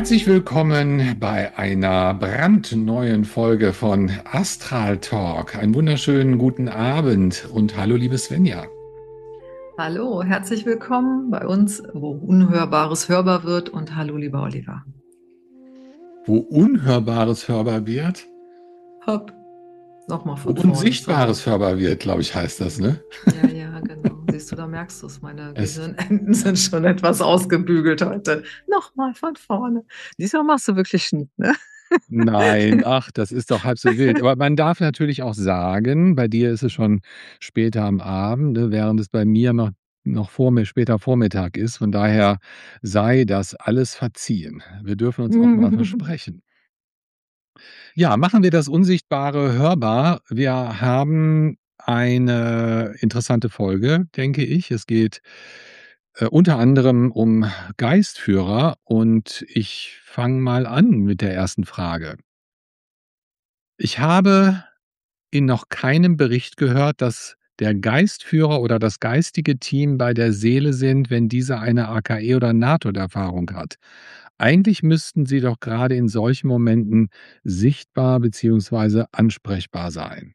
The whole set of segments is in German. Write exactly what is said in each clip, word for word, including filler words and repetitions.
Herzlich willkommen bei einer brandneuen Folge von Astral Talk. Einen wunderschönen guten Abend und hallo, liebe Svenja. Hallo, herzlich willkommen bei uns, wo Unhörbares hörbar wird, und hallo, lieber Oliver. Wo Unhörbares hörbar wird, Hopp, nochmal wo von vorne, sorry. Unsichtbares hörbar wird, glaube ich, heißt das, ne? Ja, ja, genau. Siehst du, da merkst du es, meine Es, Gehirnenden sind schon etwas ausgebügelt heute. Nochmal von vorne. Diesmal machst du wirklich nicht, ne? nein, ach, das ist doch halb so wild. Aber man darf natürlich auch sagen, bei dir ist es schon später am Abend, ne, während es bei mir noch, noch vor mir später Vormittag ist. Von daher sei das alles verziehen. Wir dürfen uns auch mal versprechen. Ja, machen wir das Unsichtbare hörbar. Wir haben eine interessante Folge, denke ich. Es geht äh, unter anderem um Geistführer und ich fange mal an mit der ersten Frage. Ich habe in noch keinem Bericht gehört, dass der Geistführer oder das geistige Team bei der Seele sind, wenn diese eine A K E oder Nahtoderfahrung hat. Eigentlich müssten sie doch gerade in solchen Momenten sichtbar beziehungsweise ansprechbar sein.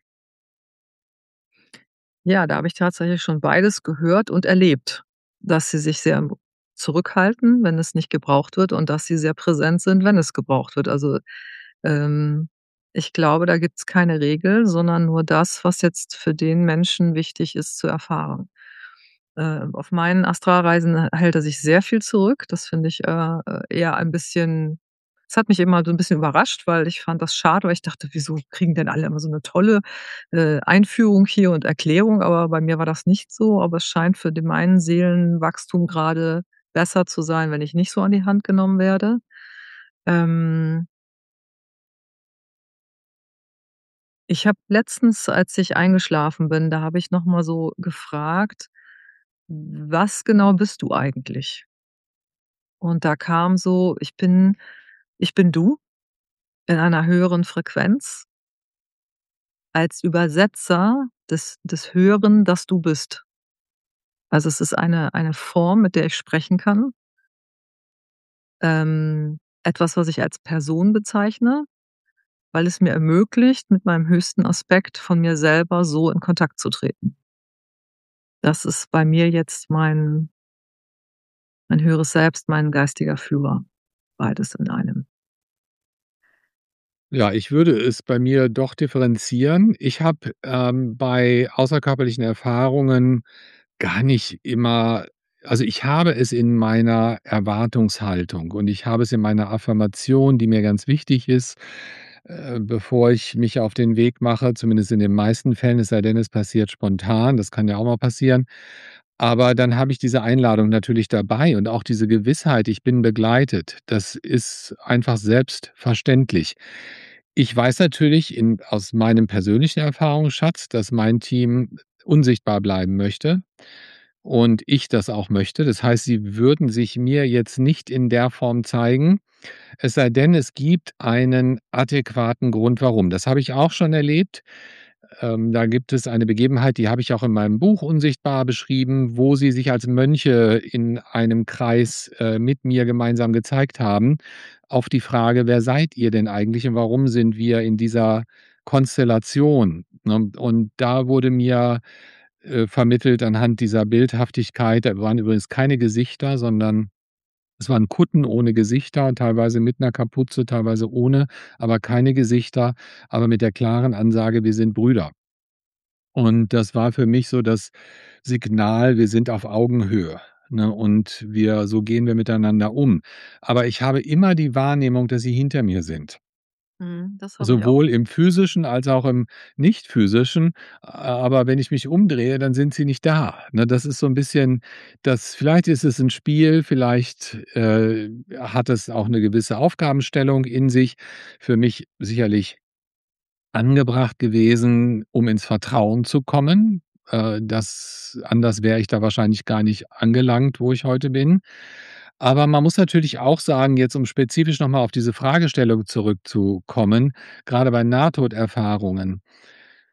Ja, da habe ich tatsächlich schon beides gehört und erlebt, dass sie sich sehr zurückhalten, wenn es nicht gebraucht wird, und dass sie sehr präsent sind, wenn es gebraucht wird. Also, ähm, ich glaube, da gibt's keine Regel, sondern nur das, was jetzt für den Menschen wichtig ist zu erfahren. Äh, auf meinen Astralreisen hält er sich sehr viel zurück. Das finde ich, äh, äh, eher ein bisschen es hat mich immer so 'n bisschen überrascht, weil ich fand das schade, weil ich dachte: „Wieso kriegen denn alle immer so 'ne tolle, äh, Einführung hier und Erklärung?“ Aber bei mir war das nicht so, aber es scheint für den meinen Seelenwachstum grade besser zu sein, wenn ich nicht so an die Hand genommen werde. Ähm Ich habe letztens, als ich eingeschlafen bin, da habe ich noch mal so gefragt: „Was genau bist du eigentlich?“ Und da kam so: „Ich bin ich bin du in einer höheren Frequenz als Übersetzer des des Höheren, das du bist.“ Also, es ist eine eine Form, mit der ich sprechen kann. Ähm, etwas, was ich als Person bezeichne, weil es mir ermöglicht, mit meinem höchsten Aspekt von mir selber so in Kontakt zu treten. Das ist bei mir jetzt mein mein höheres Selbst, mein geistiger Führer, beides in einem. Ja, ich würde es bei mir doch differenzieren. Ich habe, ähm, bei außerkörperlichen Erfahrungen gar nicht immer also, ich habe es in meiner Erwartungshaltung und ich habe es in meiner Affirmation, die mir ganz wichtig ist, äh, bevor ich mich auf den Weg mache, zumindest in den meisten Fällen, es sei denn, es passiert spontan, das kann ja auch mal passieren. Aber dann habe ich diese Einladung natürlich dabei und auch diese Gewissheit, ich bin begleitet. Das ist einfach selbstverständlich. Ich weiß natürlich in aus meinem persönlichen Erfahrungsschatz, dass mein Team unsichtbar bleiben möchte und ich das auch möchte. Das heißt, sie würden sich mir jetzt nicht in der Form zeigen, es sei denn, es gibt einen adäquaten Grund, warum. Das habe ich auch schon erlebt. Ähm, da gibt es eine Begebenheit, die habe ich auch in meinem Buch Unsichtbar beschrieben, wo sie sich als Mönche in einem Kreis, äh, mit mir gemeinsam gezeigt haben, auf die Frage: „Wer seid ihr denn eigentlich und warum sind wir in dieser Konstellation?“ Ne? Und da wurde mir, äh, vermittelt anhand dieser Bildhaftigkeit da waren übrigens keine Gesichter, sondern es waren Kutten ohne Gesichter, teilweise mit 'ner Kapuze, teilweise ohne, aber keine Gesichter, aber mit der klaren Ansage: „Wir sind Brüder.“ Und das war für mich so das Signal, wir sind auf Augenhöhe, ne, und wir so gehen wir miteinander um. Aber ich habe immer die Wahrnehmung, dass sie hinter mir sind. Mhm, das habe ich auch. Sowohl im Physischen als auch im Nicht-Physischen, a aber wenn ich mich umdrehe, dann sind sie nicht da, ne? Das ist so 'n bisschen das vielleicht ist es 'n Spiel, vielleicht, äh, hat es auch 'ne gewisse Aufgabenstellung in sich. Für mich sicherlich angebracht gewesen, um ins Vertrauen zu kommen. Äh, das anders wäre ich da wahrscheinlich gar nicht angelangt, wo ich heute bin. Aber man muss natürlich auch sagen, jetzt um spezifisch noch mal auf diese Fragestellung zurückzukommen, grade bei Nahtoderfahrungen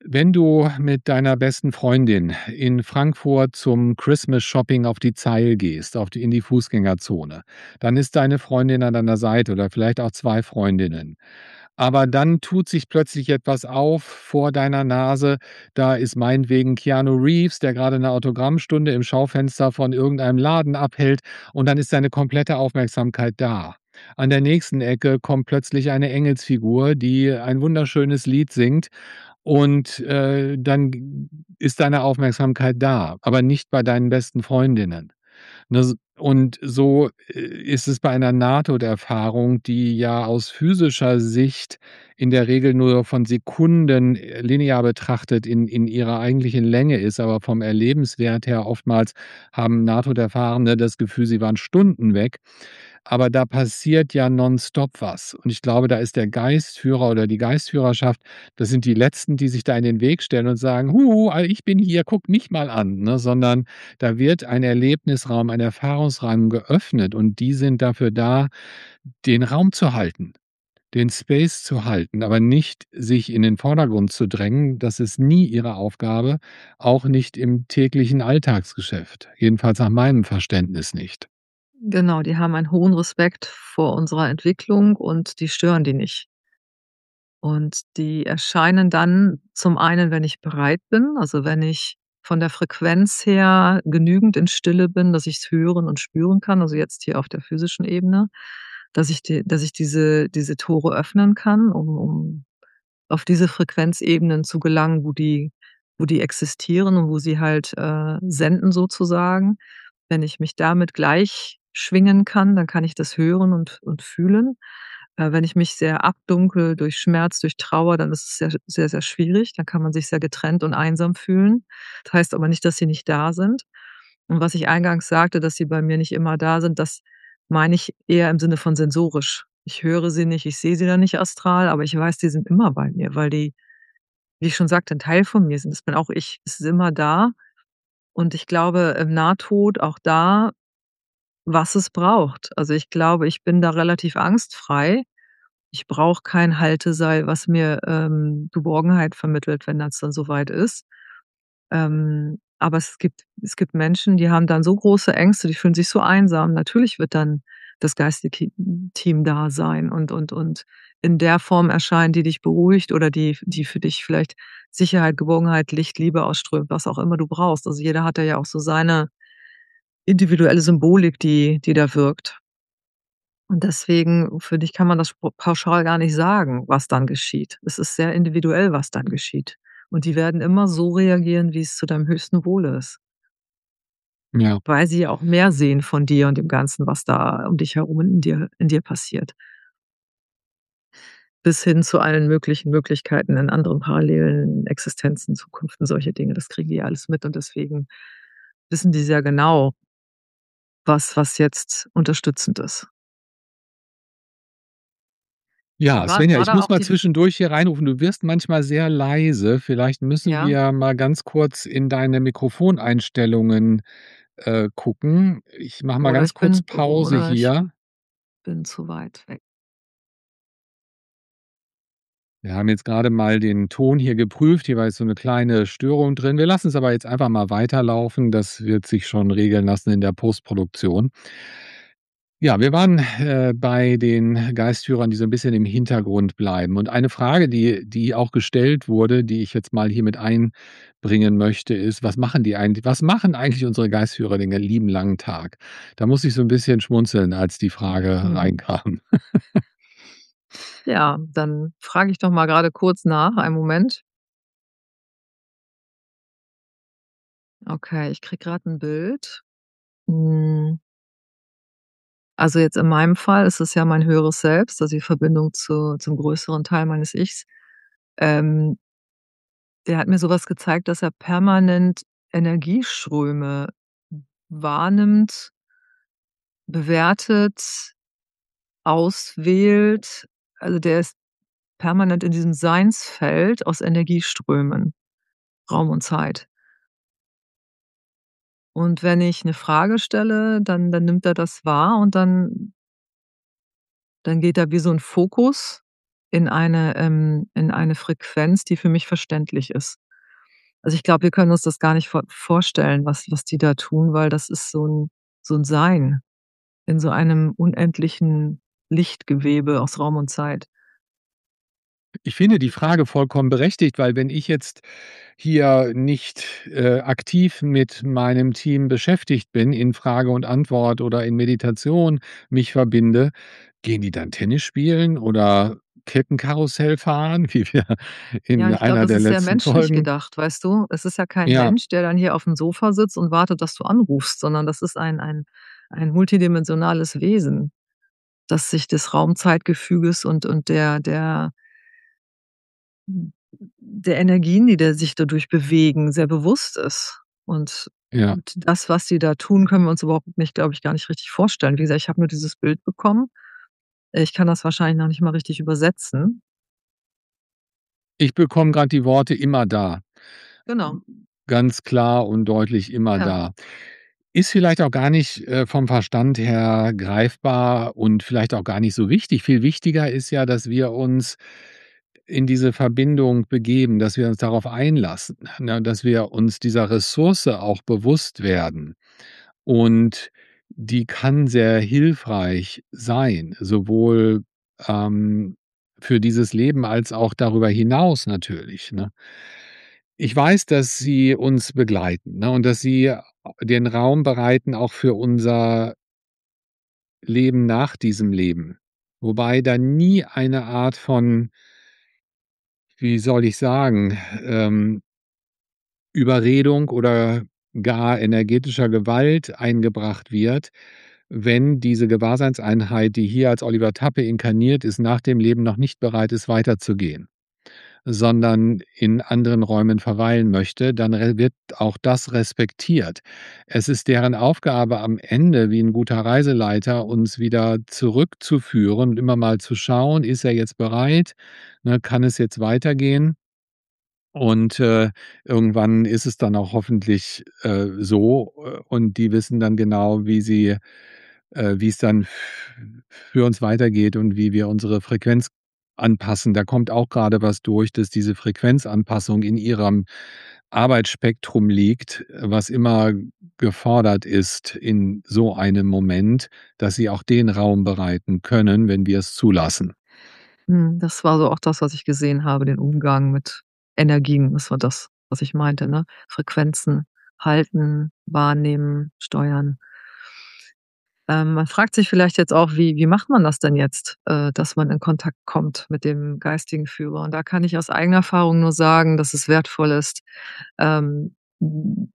Wenn du mit deiner besten Freundin in Frankfurt zum Christmas Shopping auf die Zeil gehst, auf die in die Fußgängerzone, dann ist deine Freundin an deiner Seite oder vielleicht auch zwei Freundinnen. Aber dann tut sich plötzlich etwas auf vor deiner Nase. Da ist meinetwegen Keanu Reeves, der grade 'ne Autogrammstunde im Schaufenster von irgendeinem Laden abhält, und dann ist deine komplette Aufmerksamkeit da. An der nächsten Ecke kommt plötzlich eine Engelsfigur, die ein wunderschönes Lied singt, und, äh, dann g ist deine Aufmerksamkeit da, aber nicht bei deinen besten Freundinnen. Ne, s und so, äh, ist es bei einer Nahtoderfahrung, die ja aus physischer Sicht in der Regel nur von Sekunden, äh, linear betrachtet in in ihrer eigentlichen Länge ist, aber vom Erlebenswert her oftmals haben Nahtoderfahrene das Gefühl, sie waren Stunden weg. Aber da passiert ja nonstop was. Und ich glaube, da ist der Geistführer oder die Geistführerschaft, das sind die Letzten, die sich da in den Weg stellen und sagen: „Huhu, ah, ich bin hier, guck mich mal an“, ne? Sondern da wird ein Erlebnisraum, ein Erfahrungsraum geöffnet und die sind dafür da, den Raum zu halten, den Space zu halten, aber nicht sich in den Vordergrund zu drängen. Das ist nie ihre Aufgabe, auch nicht im täglichen Alltagsgeschäft, jedenfalls nach meinem Verständnis nicht. Genau, die haben einen hohen Respekt vor unserer Entwicklung und die stören die nicht. Und die erscheinen dann zum einen, wenn ich bereit bin, also wenn ich von der Frequenz her genügend in Stille bin, dass ich's hören und spüren kann, also jetzt hier auf der physischen Ebene, dass ich die dass ich diese diese Tore öffnen kann, um um auf diese Frequenzebenen zu gelangen, wo die wo die existieren und wo sie halt, äh, senden sozusagen. Wenn ich mich damit gleich schwingen kann, dann kann ich das hören und und fühlen. Äh, wenn ich mich sehr abdunkel durch Schmerz, durch Trauer, dann ist es sehr, sehr, sehr schwierig. Dann kann man sich sehr getrennt und einsam fühlen. Das heißt aber nicht, dass sie nicht da sind. Und was ich eingangs sagte, dass sie bei mir nicht immer da sind, das meine ich eher im Sinne von sensorisch. Ich höre sie nicht, ich sehe sie dann nicht astral, aber ich weiß, die sind immer bei mir, weil die, wie ich schon sagte, 'n Teil von mir sind. Das bin auch ich. Es ist immer da. Und ich glaube, im Nahtod auch da, was es braucht. Also, ich glaube, ich bin da relativ angstfrei. Ich brauche kein Halteseil, was mir, ähm, Geborgenheit vermittelt, wenn das dann so weit ist. Ähm, aber es gibt es gibt Menschen, die haben dann so große Ängste, die fühlen sich so einsam. Natürlich wird dann das geistige Team da sein und und und in der Form erscheinen, die dich beruhigt oder die die für dich vielleicht Sicherheit, Geborgenheit, Licht, Liebe ausströmt, was auch immer du brauchst. Also, jeder hat da ja auch so seine individuelle Symbolik, die die da wirkt. Und deswegen, für dich kann man das spo pauschal gar nicht sagen, was dann geschieht. Es ist sehr individuell, was dann geschieht. Und die werden immer so reagieren, wie's zu deinem höchsten Wohle ist. Ja. Weil sie ja auch mehr sehen von dir und dem Ganzen, was da um dich herum in dir in dir passiert. Bis hin zu allen möglichen Möglichkeiten in anderen parallelen Existenzen, Zukunften, solche Dinge. Das kriegen die ja alles mit und deswegen wissen die sehr genau was was jetzt unterstützend ist. Ja, War Svenja, war ich da muss auch mal die F zwischendurch hier reinrufen. Du wirst manchmal sehr leise. Vielleicht müssen Ja. wir mal ganz kurz in deine Mikrofoneinstellungen, äh, gucken. Ich mache mal Oder ganz ich kurz bin Pause oder ich hier. bin zu weit weg. Wir haben jetzt grade mal den Ton hier geprüft. Hier war jetzt so 'ne kleine Störung drin. Wir lassen's aber jetzt einfach mal weiterlaufen. Das wird sich schon regeln lassen in der Postproduktion. Ja, wir waren, äh, bei den Geistführern, die so 'n bisschen im Hintergrund bleiben. Und eine Frage, die die auch gestellt wurde, die ich jetzt mal hier mit einbringen möchte, ist: „Was machen die eigentlich was machen eigentlich unsere Geistführer den lieben langen Tag?“ Da musste ich so 'n bisschen schmunzeln, als die Frage Mhm. reinkam. Ja, dann frage ich doch mal grade kurz nach. Einen Moment. Okay, ich kriege grad 'n Bild. Hm. Also, jetzt in meinem Fall ist es ja mein höheres Selbst, also die Verbindung zu zum größeren Teil meines Ichs. Ähm der hat mir so was gezeigt, dass er permanent Energieströme wahrnimmt bewertet, auswählt. Also, der ist permanent in diesem Seinsfeld aus Energieströmen, Raum und Zeit. Und wenn ich 'ne Frage stelle, dann dann nimmt er das wahr und dann dann geht da wie so 'n Fokus in eine ähm, in eine Frequenz, die für mich verständlich ist. Also, ich glaube, wir können uns das gar nicht vor vorstellen, was was die da tun, weil das ist so 'n so 'n Sein in so einem unendlichen Lichtgewebe aus Raum und Zeit. Ich finde die Frage vollkommen berechtigt, weil wenn ich jetzt hier nicht, äh, aktiv mit meinem Team beschäftigt bin, in Frage und Antwort oder in Meditation mich verbinde, gehen die dann Tennis spielen oder Kettenkarussell fahren, wie wir Ja, in und ich glaube, einer das der ist sehr letzten menschlich Folgen gedacht, weißt du? Es ist ja kein Ja. Mensch, der dann hier aufm Sofa sitzt und wartet, dass du anrufst, sondern das ist ein ein ein multidimensionales Wesen, das sich des Raum-Zeit-Gefüges und und der der hm, der Energien, die da sich dadurch bewegen, sehr bewusst ist. Und Ja. und das, was sie da tun, können wir uns überhaupt nicht glaube ich, gar nicht richtig vorstellen. Wie gesagt, ich habe nur dieses Bild bekommen. Ich kann das wahrscheinlich noch nicht mal richtig übersetzen. Ich bekomme grad die Worte „immer da“. Genau. Ganz klar und deutlich immer Ja. da. Ist vielleicht auch gar nicht, äh, vom Verstand her greifbar und vielleicht auch gar nicht so wichtig. Viel wichtiger ist ja, dass wir uns in diese Verbindung begeben, dass wir uns darauf einlassen, ne, dass wir uns dieser Ressource auch bewusst werden. Und die kann sehr hilfreich sein, sowohl, ähm, für dieses Leben als auch darüber hinaus natürlich, ne? Ich weiß, dass sie uns begleiten, ne, und dass sie den Raum bereiten auch für unser Leben nach diesem Leben. Wobei da nie eine Art von wie soll ich sagen, ähm Überredung oder gar energetischer Gewalt eingebracht wird, wenn diese Gewahrseinseinheit, die hier als Oliver Tappe inkarniert ist, nach dem Leben noch nicht bereit ist, weiterzugehen, sondern in anderen Räumen verweilen möchte, dann re wird auch das respektiert. Es ist deren Aufgabe am Ende, wie 'n guter Reiseleiter, uns wieder zurückzuführen und immer mal zu schauen: „Ist er jetzt bereit, ne? Kann es jetzt weitergehen?“ Und, äh, irgendwann ist es dann auch hoffentlich, äh, so, äh, und die wissen dann genau, wie sie äh, wie's dann f für uns weitergeht und wie wir unsere Frequenz anpassen. Da kommt auch grade was durch, dass diese Frequenzanpassung in ihrem Arbeitsspektrum liegt, was immer gefordert ist in so einem Moment, dass sie auch den Raum bereiten können, wenn wir's zulassen. Mhm, das war so auch das, was ich gesehen habe, den Umgang mit Energien. Das war das, was ich meinte, ne? Frequenzen halten, wahrnehmen, steuern. Ähm, man fragt sich vielleicht jetzt auch: „Wie wie macht man das denn jetzt, äh, dass man in Kontakt kommt mit dem geistigen Führer?“ Und da kann ich aus eigener Erfahrung nur sagen, dass es wertvoll ist, ähm, hm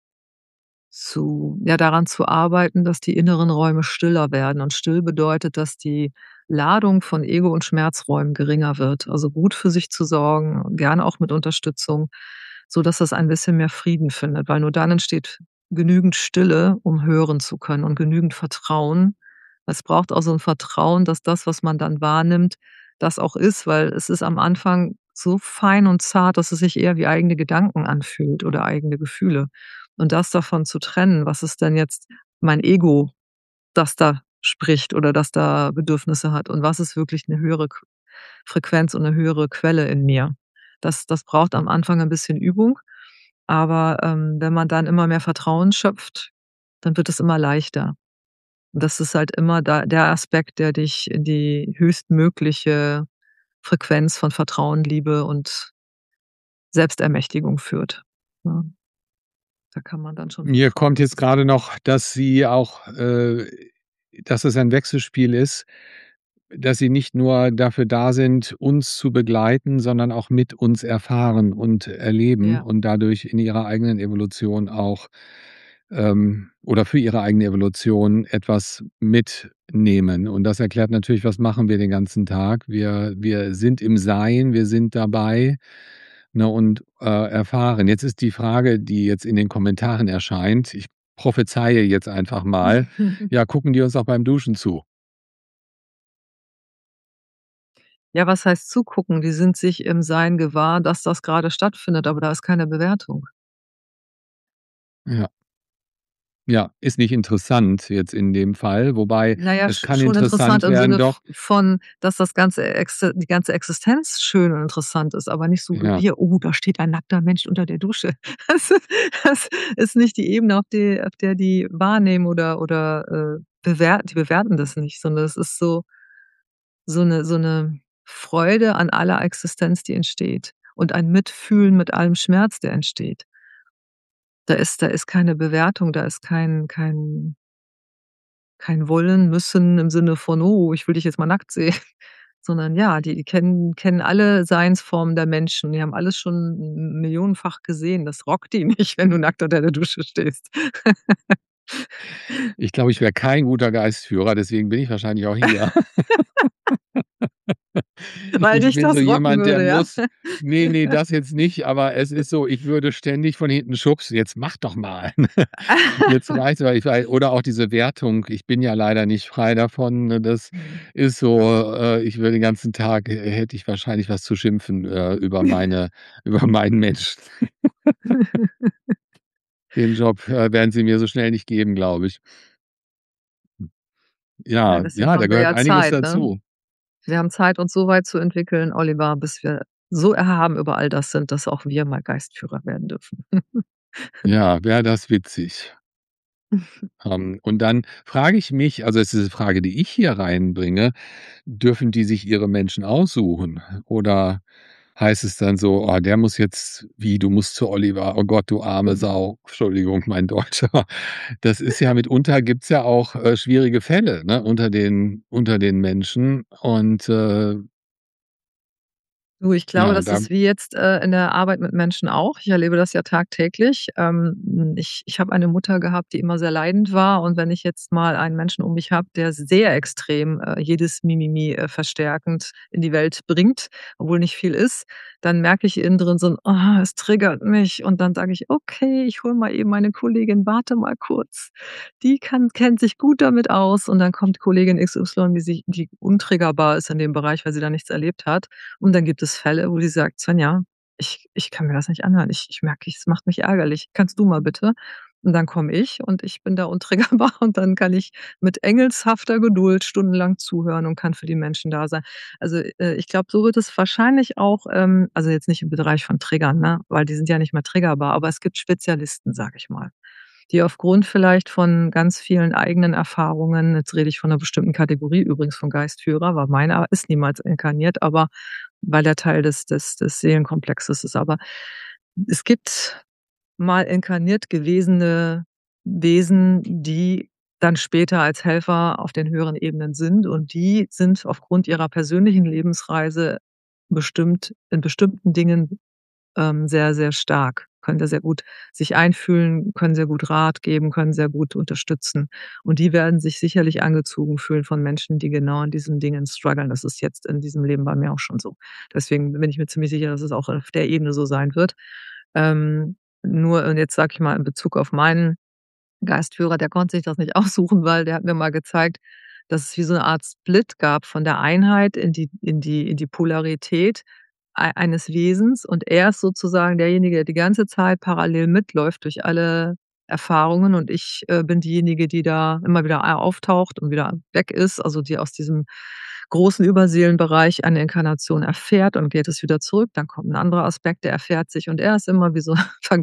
zu ja, daran zu arbeiten, dass die inneren Räume stiller werden. Und still bedeutet, dass die Ladung von Ego und Schmerzräumen geringer wird. Also, gut für sich zu sorgen, gerne auch mit Unterstützung, sodass das ein bisschen mehr Frieden findet, weil nur dann entsteht genügend Stille, um hören zu können und genügend Vertrauen. Es braucht auch so 'n Vertrauen, dass das, was man dann wahrnimmt, das auch ist, weil es ist am Anfang so fein und zart, dass es sich eher wie eigene Gedanken anfühlt oder eigene Gefühle. Und das davon zu trennen: „Was ist denn jetzt mein Ego, das da spricht oder das da Bedürfnisse hat und was ist wirklich 'ne höhere Q Frequenz und 'ne höhere Quelle in mir?“ Das das braucht am Anfang ein bisschen Übung, aber, ähm, wenn man dann immer mehr Vertrauen schöpft, dann wird es immer leichter. Und das ist halt immer da der Aspekt, der dich in die höchstmögliche Frequenz von Vertrauen, Liebe und Selbstermächtigung führt, ne? Da kann man dann schon Mir vertrauen, kommt dass jetzt es grade noch, dass sie auch äh, dass es ein Wechselspiel ist, dass sie nicht nur dafür da sind, uns zu begleiten, sondern auch mit uns erfahren und erleben Ja. und dadurch in ihrer eigenen Evolution auch ähm, oder für ihre eigene Evolution etwas mitnehmen. Und das erklärt natürlich, was machen wir den ganzen Tag? Wir wir sind im Sein, wir sind dabei, ne, und, äh, erfahren. Jetzt ist die Frage, die jetzt in den Kommentaren erscheint, ich prophezeie jetzt einfach mal: Ja, gucken die uns auch beim Duschen zu? Ja, was heißt zugucken? Die sind sich im Sein gewahr, dass das grade stattfindet, aber da ist keine Bewertung. Ja. Ja, ist nicht interessant jetzt in dem Fall, wobei Na ja, es sch kann schon interessant interessant im werden, Sinne doch v von, dass das ganze Exi die ganze Existenz schön und interessant ist, aber nicht so wie Ja. hier: „Oh, da steht ein nackter Mensch unter der Dusche.“ Das das ist nicht die Ebene, auf de auf der die wahrnehmen oder oder, äh, bewert die bewerten das nicht, sondern es ist so so 'ne so 'ne Freude an aller Existenz, die entsteht und ein Mitfühlen mit allem Schmerz, der entsteht. Da ist da ist keine Bewertung, da ist kein kein kein Wollen, Müssen im Sinne von: „Oh, ich will dich jetzt mal nackt sehen.“ Sondern ja, die kennen kennen alle Seinsformen der Menschen. Die haben alles schon m m millionenfach gesehen. Das rockt die nicht, wenn du nackt unter der Dusche stehst. Ich glaube, ich wäre kein guter Geistführer, deswegen bin ich wahrscheinlich auch hier. Weil Ich dich bin so das rocken jemand, der würde, ja? muss ne, ne, das jetzt nicht, aber es ist so, ich würde ständig von hinten schubsen: „Jetzt mach doch mal. Jetzt reicht's aber.“ Ich wei oder auch diese Wertung, ich bin ja leider nicht frei davon, ne? Das Mhm. ist so, äh, ich würde den ganzen Tag hä hätte ich wahrscheinlich was zu schimpfen, äh, über meine über meinen Menschen. Den Job, äh, werden sie mir so schnell nicht geben, glaube ich. Ja, Ja, deswegen ja, da haben wir gehört ja einiges Zeit, ne? dazu. Wir haben Zeit, uns so weit zu entwickeln, Oliver, bis wir so erhaben über all das sind, dass auch wir mal Geistführer werden dürfen. Ja, wäre das witzig. Ähm, und dann frage ich mich also, das ist 'ne Frage, die ich hier reinbringe: Dürfen die sich ihre Menschen aussuchen? Oder heißt es dann so: „Oh, der muss jetzt wie, du musst zu Oliver. Oh Gott, du arme Sau.“ Entschuldigung, mein Deutsch, aber das ist ja mitunter gibt's ja auch, äh, schwierige Fälle, ne, unter den unter den Menschen und, äh Du, ich glaube, ja, das da ist wie jetzt, äh, in der Arbeit mit Menschen auch. Ich erlebe das ja tagtäglich. Ähm, ich ich habe eine Mutter gehabt, die immer sehr leidend war und wenn ich jetzt mal einen Menschen um mich habe, der sehr extrem, äh, jedes Mimimi, äh, verstärkend in die Welt bringt, obwohl nicht viel ist, dann merke ich innen drin so 'n: „Oh, es triggert mich.“ Und dann sage ich: „Okay, ich hole mal eben meine Kollegin, warte mal kurz. Die kann kennt sich gut damit aus.“ Und dann kommt Kollegin X Y, die sich die untriggerbar ist in dem Bereich, weil sie da nichts erlebt hat. Und dann gibt es Fälle, wo sie sagt: „Svenja, ich ich kann mir das nicht anhören. Ich ich merke, es macht mich ärgerlich. Kannst du mal bitte?“ Und dann komme ich und ich bin da untriggerbar und dann kann ich mit engelshafter Geduld stundenlang zuhören und kann für die Menschen da sein. Also, äh, ich glaube, so wird es wahrscheinlich auch, ähm also, jetzt nicht im Bereich von Triggern, ne, weil die sind ja nicht mehr triggerbar, aber es gibt Spezialisten, sage ich mal, die aufgrund vielleicht von ganz vielen eigenen Erfahrungen jetzt rede ich von 'ner bestimmten Kategorie übrigens von Geistführer, weil meiner ist niemals inkarniert, aber weil er Teil des des des Seelenkomplexes ist. Aber es gibt mal inkarniert gewesene Wesen, die dann später als Helfer auf den höheren Ebenen sind und die sind aufgrund ihrer persönlichen Lebensreise bestimmt in bestimmten Dingen, ähm, sehr, sehr stark, können da sehr gut sich einfühlen, können sehr gut Rat geben, können sehr gut unterstützen. Und die werden sich sicherlich angezogen fühlen von Menschen, die genau an diesen Dingen struggeln. Das ist jetzt in diesem Leben bei mir auch schon so. Deswegen bin ich mir ziemlich sicher, dass es auch auf der Ebene so sein wird. Ähm, nur und jetzt sage ich mal in Bezug auf meinen Geistführer, der konnte sich das nicht aussuchen, weil der hat mir mal gezeigt, dass es wie so 'ne Art Split gab von der Einheit in die in die in die Polarität ei eines Wesens und er ist sozusagen derjenige, der die ganze Zeit parallel mitläuft durch alle Erfahrungen und ich, äh, bin diejenige, die da immer wieder a auftaucht und wieder weg ist, also, die aus diesem großen Überseelenbereich eine Inkarnation erfährt und geht es wieder zurück. Dann kommt 'n anderer Aspekt, der erfährt sich und er ist immer wie so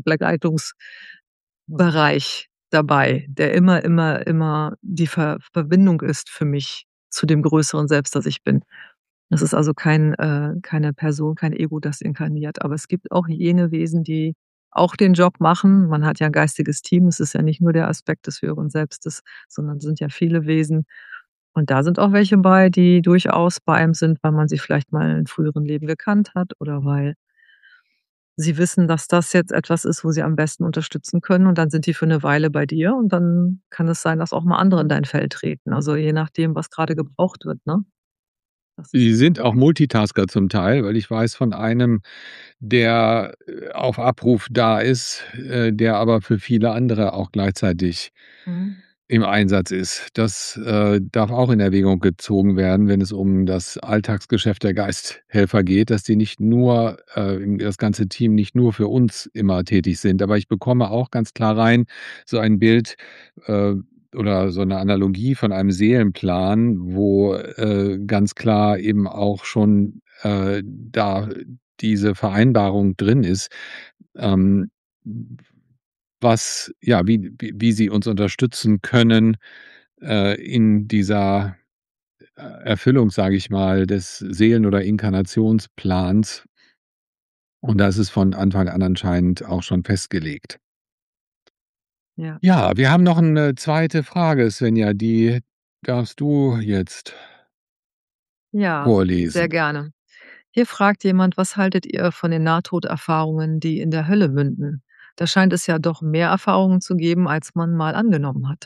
Bereich dabei, der immer, immer, immer die Ver Verbindung ist für mich zu dem größeren Selbst, das ich bin. Das ist also kein äh, keine Person, kein Ego, das inkarniert, aber es gibt auch jene Wesen, die auch den Job machen. Man hat ja 'n geistiges Team. Es ist ja nicht nur der Aspekt des höheren Selbstes, sondern sind ja viele Wesen. Und da sind auch welche bei, die durchaus bei einem sind, weil man sie vielleicht mal in früheren Leben gekannt hat oder weil sie wissen, dass das jetzt etwas ist, wo sie am besten unterstützen können und dann sind die für 'ne Weile bei dir und dann kann es sein, dass auch mal andere in dein Feld treten. Also, je nachdem, was grade gebraucht wird, ne? Das ist Sie sind auch Multitasker zum Teil, weil ich weiß von einem, der, äh, auf Abruf da ist, äh, der aber für viele andere auch gleichzeitig Mhm. im Einsatz ist. Das, äh, darf auch in Erwägung gezogen werden, wenn es um das Alltagsgeschäft der Geisthelfer geht, dass die nicht nur äh, das ganze Team nicht nur für uns immer tätig sind. Aber ich bekomme auch ganz klar rein so ein Bild, äh, oder so 'ne Analogie von einem Seelenplan, wo, äh, ganz klar eben auch schon, äh, da diese Vereinbarung drin ist, ähm, was ja, wie wie wie sie uns unterstützen können, äh, in dieser, äh, Erfüllung, sage ich mal, des Seelen oder Inkarnationsplans. Und das ist von Anfang an anscheinend auch schon festgelegt. Ja. Ja, wir haben noch 'ne zweite Frage, Svenja, die darfst du jetzt Ja, sehr vorlesen. gerne. Hier fragt jemand: „Was haltet ihr von den Nahtoderfahrungen, die in der Hölle münden? Da scheint es ja doch mehr Erfahrungen zu geben, als man mal angenommen hat.“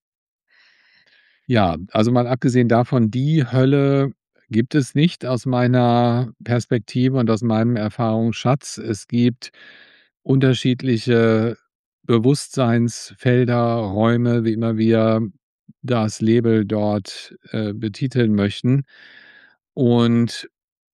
Ja, also mal abgesehen davon, die Hölle gibt es nicht aus meiner Perspektive und aus meinem Erfahrungsschatz. Es gibt unterschiedliche Bewusstseinsfelder, Räume, wie immer wir das Label dort, äh, betiteln möchten. Und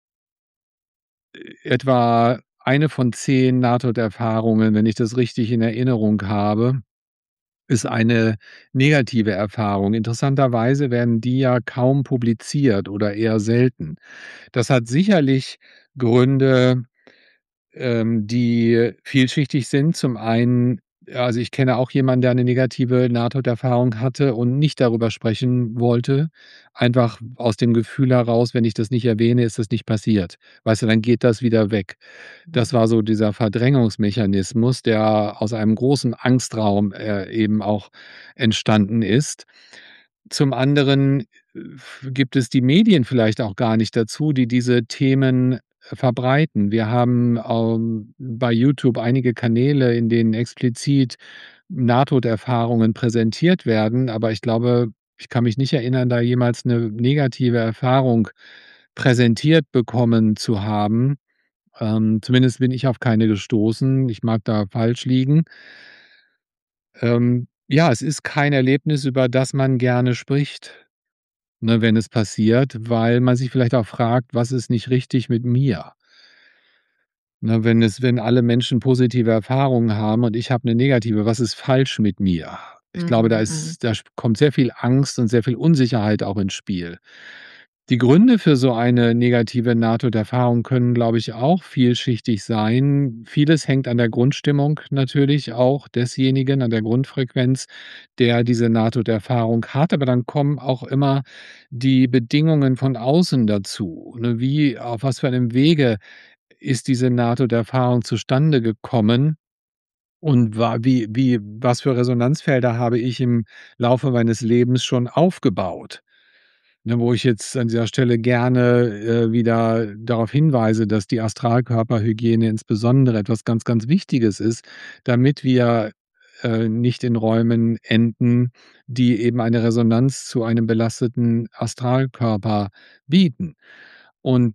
äh, etwa eine von zehn Nahtoderfahrungen, wenn ich das richtig in Erinnerung habe, ist eine negative Erfahrung. Interessanterweise werden die ja kaum publiziert oder eher selten. Das hat sicherlich Gründe, ähm, die vielschichtig sind. Zum einen also, ich kenne auch jemanden, der eine negative Nahtoderfahrung hatte und nicht darüber sprechen wollte. Einfach aus dem Gefühl heraus: „Wenn ich das nicht erwähne, ist das nicht passiert.“ Weißt du, dann geht das wieder weg. Das Mhm. war so dieser Verdrängungsmechanismus, der aus einem großen Angstraum, äh, eben auch entstanden ist. Zum anderen, äh, f gibt es die Medien vielleicht auch gar nicht dazu, die diese Themen verbreiten. Wir haben, ähm, bei YouTube einige Kanäle, in denen explizit Nahtoderfahrungen präsentiert werden, aber ich glaube ich kann mich nicht erinnern, da jemals 'ne negative Erfahrung präsentiert bekommen zu haben. Ähm, zumindest bin ich auf keine gestoßen. Ich mag da falsch liegen. Ähm, ja, es ist kein Erlebnis, über das man gerne spricht, ne, wenn es passiert, weil man sich vielleicht auch fragt: „Was ist nicht richtig mit mir?“ Ne, wenn es wenn alle Menschen positive Erfahrungen haben und ich habe 'ne negative, was ist falsch mit mir? Ich glaube, da Mhm, mhm. ist da sch kommt sehr viel Angst und sehr viel Unsicherheit auch ins Spiel. Die Gründe für so eine negative Nahtoderfahrung können, glaube ich, auch vielschichtig sein. Vieles hängt an der Grundstimmung natürlich auch desjenigen, an der Grundfrequenz, der diese Nahtoderfahrung hat. Aber dann kommen auch immer die Bedingungen von außen dazu, ne? Wie auf was für einem Wege ist diese Nahtoderfahrung zustande gekommen und wa wie wie was für Resonanzfelder habe ich im Laufe meines Lebens schon aufgebaut? Ne, wo ich jetzt an dieser Stelle gerne, äh, wieder darauf hinweise, dass die Astralkörperhygiene insbesondere etwas ganz, ganz Wichtiges ist, damit wir, äh, nicht in Räumen enden, die eben eine Resonanz zu einem belasteten Astralkörper bieten. Und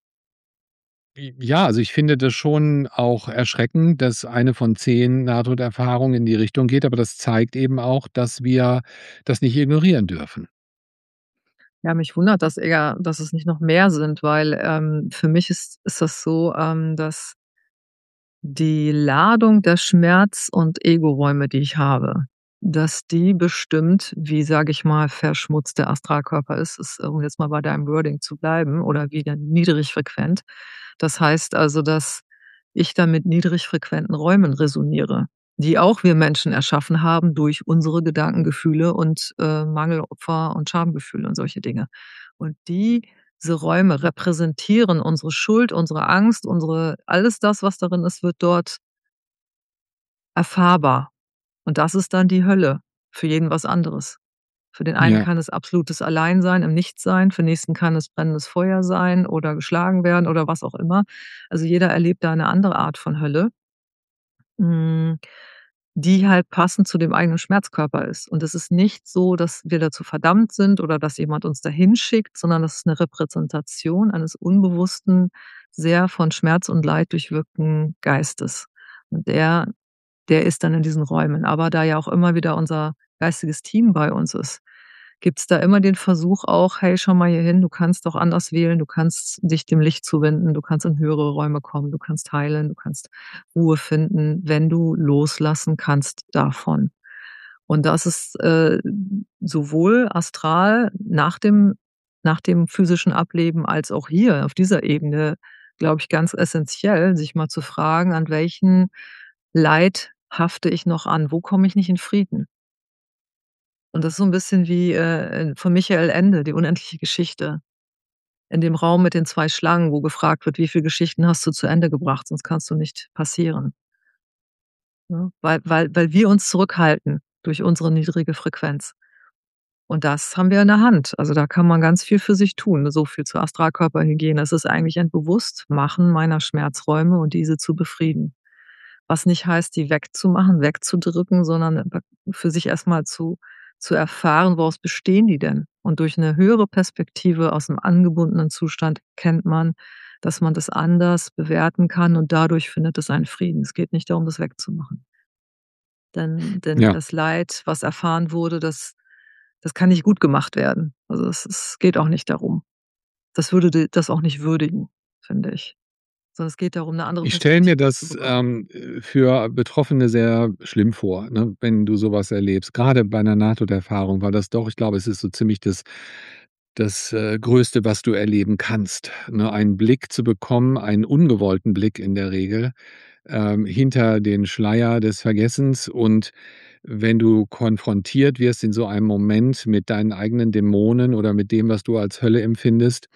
J ja, also, ich finde das schon auch erschreckend, dass eine von zehn Nahtoderfahrungen in die Richtung geht, aber das zeigt eben auch, dass wir das nicht ignorieren dürfen. Ja, mich wundert das eher, dass es nicht noch mehr sind, weil, ähm, für mich ist ist das so, ähm, dass die Ladung der Schmerz und Egoräume, die ich habe, dass die bestimmt, wie, sage ich mal, verschmutzt der Astralkörper ist ist, um jetzt mal bei deinem Wording zu bleiben oder wie der niedrigfrequent. Das heißt also, dass ich da mit niedrigfrequenten Räumen resoniere, die auch wir Menschen erschaffen haben durch unsere Gedanken, Gefühle und, äh, Mangel, Opfer und Schamgefühle und solche Dinge. Und diese Räume repräsentieren unsere Schuld, unsere Angst, unsere alles das, was darin ist, wird dort erfahrbar. Und das ist dann die Hölle, für jeden was anderes. Für den einen Ja. kann es absolutes Alleinsein im Nichts sein, für den nächsten kann es brennendes Feuer sein oder geschlagen werden oder was auch immer. Also, jeder erlebt da 'ne andere Art von Hölle hm, die halt passend zu dem eigenen Schmerzkörper ist. Und es ist nicht so, dass wir dazu verdammt sind oder dass jemand uns dahin schickt, sondern das ist 'ne Repräsentation eines unbewussten, sehr von Schmerz und Leid durchwirkten Geistes. Und der der ist dann in diesen Räumen. Aber da ja auch immer wieder unser geistiges Team bei uns ist, gibt's da immer den Versuch auch: „Hey, schau mal hier hin, du kannst auch anders wählen, du kannst dich dem Licht zuwenden, du kannst in höhere Räume kommen, du kannst heilen, du kannst Ruhe finden, wenn du loslassen kannst davon.“ Und das ist, äh, sowohl astral nach dem nach dem physischen Ableben als auch hier auf dieser Ebene, glaube ich, ganz essenziell, sich mal zu fragen: „An welchen Leid hafte ich noch an? Wo komme ich nicht in Frieden?“ Und das ist so 'n bisschen wie, äh, äh, von Michael Ende, „Die unendliche Geschichte“. In dem Raum mit den zwei Schlangen, wo gefragt wird: „Wie viel Geschichten hast du zu Ende gebracht? Sonst kannst du nicht passieren.“ Ne? Weil weil weil wir uns zurückhalten durch unsere niedrige Frequenz. Und das haben wir in der Hand. Also, da kann man ganz viel für sich tun. So viel zur Astralkörperhygiene. Es ist eigentlich ein Bewusstmachen meiner Schmerzräume und diese zu befrieden. Was nicht heißt, die wegzumachen, wegzudrücken, sondern b für sich erst mal zu zu erfahren, woraus bestehen die denn? Und durch 'ne höhere Perspektive aus'm angebundenen Zustand kennt man, dass man das anders bewerten kann und dadurch findet es einen Frieden. Es geht nicht darum, das wegzumachen. Denn denn Ja. das Leid, was erfahren wurde, das das kann nicht gutgemacht werden. Also, es es geht auch nicht darum. Das würde d das auch nicht würdigen, finde ich. Sondern es geht darum, 'ne andere Ich stelle mir Perspektive zu das, bekommen. ähm, äh, für Betroffene sehr schlimm vor, ne, wenn du so was erlebst, grade bei 'ner Nahtoderfahrung, weil das doch ich glaube, es ist so ziemlich das das, äh, Größte, was du erleben kannst, ne? Einen Blick zu bekommen, einen ungewollten Blick in der Regel, ähm, hinter den Schleier des Vergessens. Und wenn du konfrontiert wirst in so einem Moment mit deinen eigenen Dämonen oder mit dem, was du als Hölle empfindest,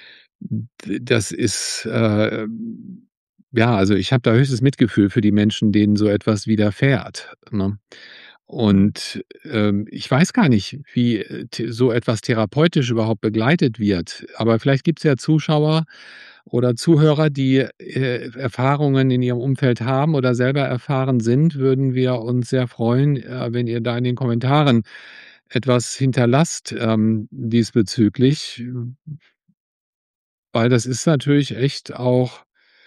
d das ist, äh, ähm ja, also, ich habe da höchstes Mitgefühl für die Menschen, denen so etwas widerfährt, ne? Mhm. Und, ähm, ich weiß gar nicht, wie, äh, t so etwas therapeutisch überhaupt begleitet wird. Aber vielleicht gibt's ja Zuschauer oder Zuhörer, die, äh, Erfahrungen in ihrem Umfeld haben oder selber erfahren sind, würden wir uns sehr freuen, äh, wenn ihr da in den Kommentaren etwas hinterlasst, ähm, diesbezüglich. Weil das ist natürlich echt auch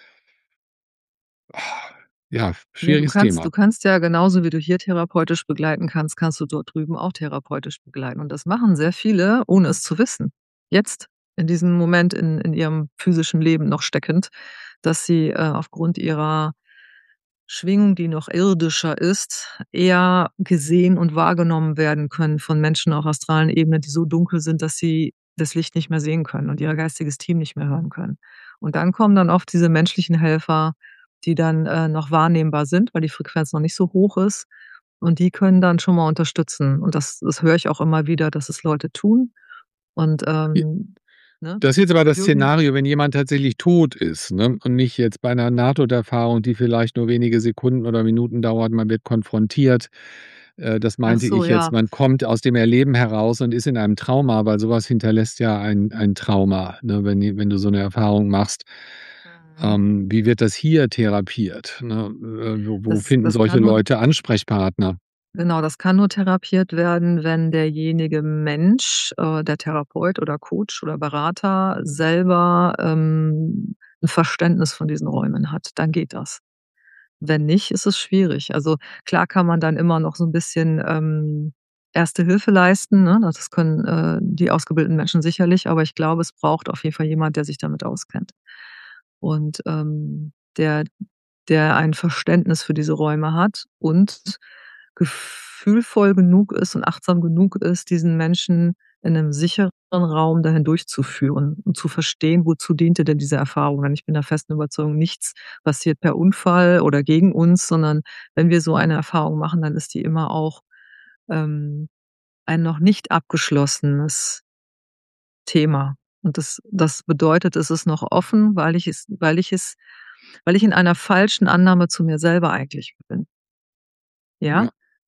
ja, Ja, du schwieriges kannst Thema. du kannst ja genauso wie du hier therapeutisch begleiten kannst, kannst du dort drüben auch therapeutisch begleiten. Und das machen sehr viele, ohne es zu wissen. Jetzt, in diesem Moment in in ihrem physischen Leben noch steckend, dass sie, äh, aufgrund ihrer Schwingung, die noch irdischer ist, eher gesehen und wahrgenommen werden können von Menschen auf astralen Ebene, die so dunkel sind, dass sie das Licht nicht mehr sehen können und ihr geistiges Team nicht mehr hören können. Und dann kommen dann oft diese menschlichen Helfer, die dann, äh, noch wahrnehmbar sind, weil die Frequenz noch nicht so hoch ist. Und die können dann schon mal unterstützen. Und das das höre ich auch immer wieder, dass es Leute tun. Und, J ähm, ne, das ist jetzt aber das Jürgen Szenario, wenn jemand tatsächlich tot ist, ne, und nicht jetzt bei 'ner Nahtoderfahrung, die vielleicht nur wenige Sekunden oder Minuten dauert. Man wird konfrontiert. Äh, das Ach meinte so, ich jetzt. ja. Man kommt aus dem Erleben heraus und ist in einem Trauma, weil so was hinterlässt ja ein ein Trauma, ne, wenn die wenn du so 'ne Erfahrung machst. Mhm. Ähm, wie wird das hier therapiert, ne? Äh, wo wo Das finden das solche kann nur Leute Ansprechpartner? Genau, das kann nur therapiert werden, wenn derjenige Mensch, äh, der Therapeut oder Coach oder Berater selber, ähm, 'n Verständnis von diesen Räumen hat, dann geht das. Wenn nicht, ist es schwierig. Also, klar kann man dann immer noch so 'n bisschen, ähm, Erste Hilfe leisten, ne? Das können, äh, die ausgebildeten Menschen sicherlich, aber ich glaube, es braucht auf jeden Fall jemand, der sich damit auskennt. Und, ähm, der der ein Verständnis für diese Räume hat und gefühlvoll genug ist und achtsam genug ist, diesen Menschen in 'nem sicheren Raum dahin durchzuführen und zu verstehen, wozu diente denn diese Erfahrung? Denn ich bin der festen Überzeugung, nichts passiert per Unfall oder gegen uns, sondern wenn wir so eine Erfahrung machen, dann ist die immer auch, ähm, ein noch nicht abgeschlossenes Thema. Und das das bedeutet, es ist noch offen, weil ich es weil ich es weil ich in einer falschen Annahme zu mir selber eigentlich bin. Ja? Ja.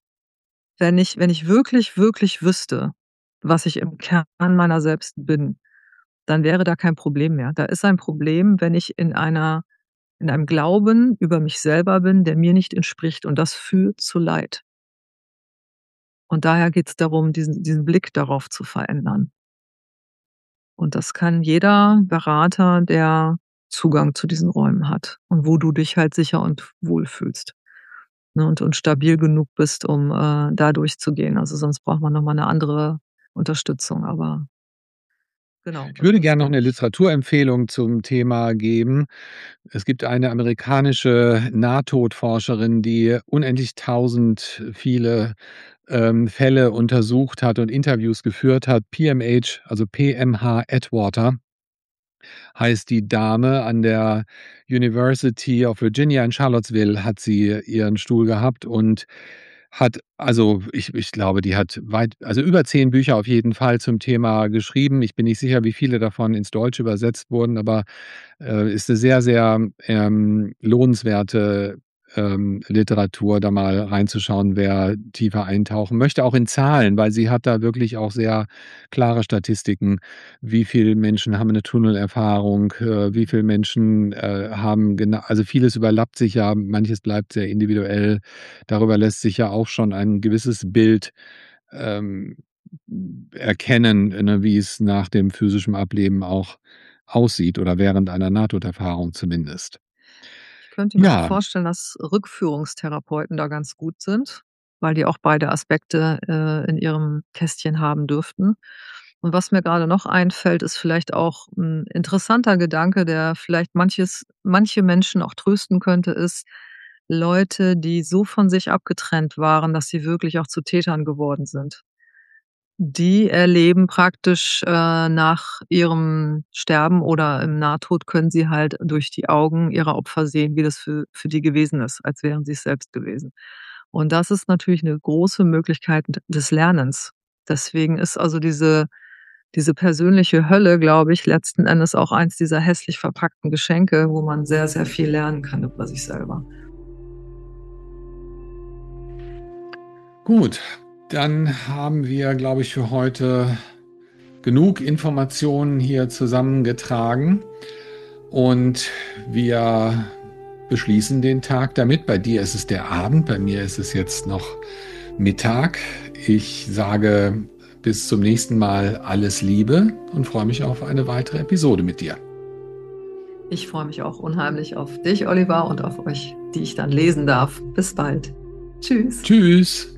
Wenn ich wenn ich wirklich, wirklich wüsste, was ich im Kern meiner selbst bin, dann wäre da kein Problem mehr. Da ist ein Problem, wenn ich in einer in einem Glauben über mich selber bin, der mir nicht entspricht und das führt zu Leid. Und daher geht's darum, diesen diesen Blick darauf zu verändern. Und das kann jeder Berater, der Zugang zu diesen Räumen hat und wo du dich halt sicher und wohl fühlst. ne, und und stabil genug bist, um, äh, da durchzugehen. Also, sonst braucht man noch mal 'ne andere Unterstützung, aber genau, Ich also würde das gern noch denke 'ne ich. Literaturempfehlung zum Thema geben. Es gibt eine amerikanische Nahtodforscherin, die unendlich tausend viele, ähm, Fälle untersucht hat und Interviews geführt hat. PMH, also P M H Atwater heißt die Dame. An der University of Virginia in Charlottesville hat sie ihren Stuhl gehabt und hat also, ich ich glaube, die hat weit also, über zehn Bücher auf jeden Fall zum Thema geschrieben. Ich bin nicht sicher, wie viele davon ins Deutsche übersetzt wurden, aber, äh, ist 'ne sehr, sehr, ähm, lohnenswerte, ähm, Literatur, da mal reinzuschauen, wer tiefer eintauchen möchte, auch in Zahlen, weil sie hat da wirklich auch sehr klare Statistiken. Wie viel Menschen haben 'ne Tunnelerfahrung? Äh, wie viel Menschen, äh, haben gena also, vieles überlappt sich ja, manches bleibt sehr individuell. Darüber lässt sich ja auch schon ein gewisses Bild, ähm, erkennen, ne, wie es nach dem physischen Ableben auch aussieht oder während einer Nahtoderfahrung zumindest. Ich könnte mir auch Ja. vorstellen, dass Rückführungstherapeuten da ganz gut sind, weil die auch beide Aspekte, äh, in ihrem Kästchen haben dürften. Und was mir grade noch einfällt, ist vielleicht auch 'n interessanter Gedanke, der vielleicht manches manche Menschen auch trösten könnte, ist Leute, die so von sich abgetrennt waren, dass sie wirklich auch zu Tätern geworden sind. Die erleben praktisch, äh, nach ihrem Sterben oder im Nahtod können sie halt durch die Augen ihrer Opfer sehen, wie das für für die gewesen ist, als wären sie's selbst gewesen. Und das ist natürlich 'ne große Möglichkeit d des Lernens. Deswegen ist also diese diese persönliche Hölle, glaube ich, letzten Endes auch eins dieser hässlich verpackten Geschenke, wo man sehr, sehr viel lernen kann über sich selber. Gut, dann haben wir, glaube ich, für heute genug Informationen hier zusammengetragen und wir beschließen den Tag damit. Bei dir ist es der Abend, bei mir ist es jetzt noch Mittag. Ich sage bis zum nächsten Mal alles Liebe und freue mich auf eine weitere Episode mit dir. Ich freue mich auch unheimlich auf dich, Oliver, und auf euch, die ich dann lesen darf. Bis bald. Tschüss. Tschüss.